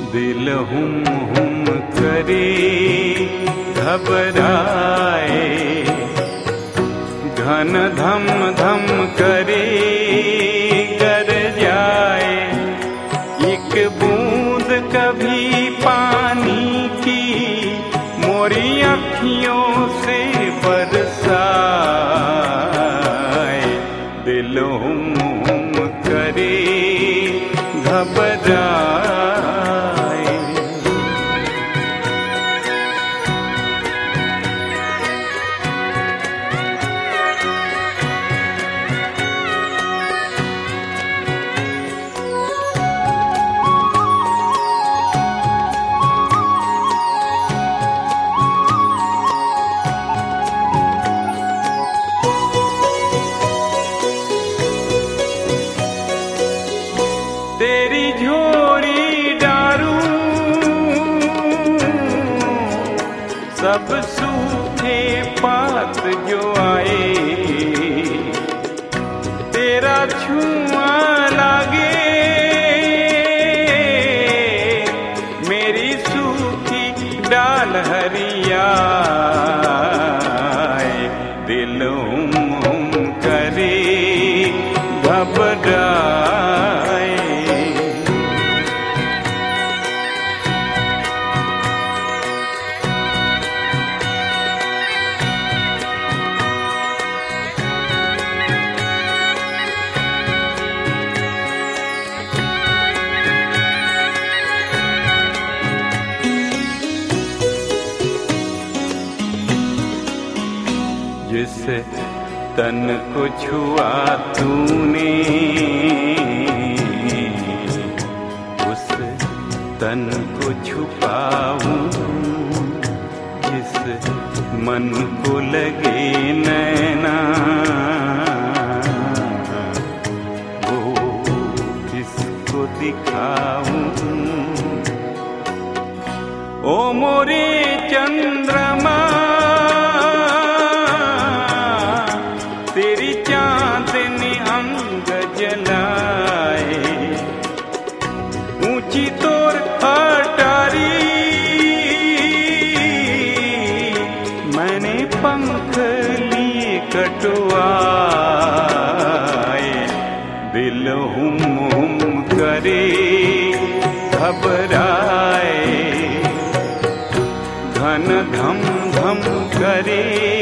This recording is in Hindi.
दिल हुम करे घबराए, घन धम धम करे गर जाए। एक बूंद कभी पानी की मोरी अखियों से बरसाए। दिल हुम करे घबराए। तेरी झोरी डारू सब सूखे पात जो आए, तेरा छुआ लागे मेरी सूखी डाल हरियाए। दिल हुम करे घबराए। जिस तन को छुआ तूने उस तन को छुपाऊं, जिस मन को लगे नैना वो किसको दिखाऊं। ओ मोरे चंद्रमा तेरी चांदनी अंग जलाए, ऊंची तोर अटारी मैंने पंख लिए कटवाए। दिल हुम करे घबराए, घन धम धम करे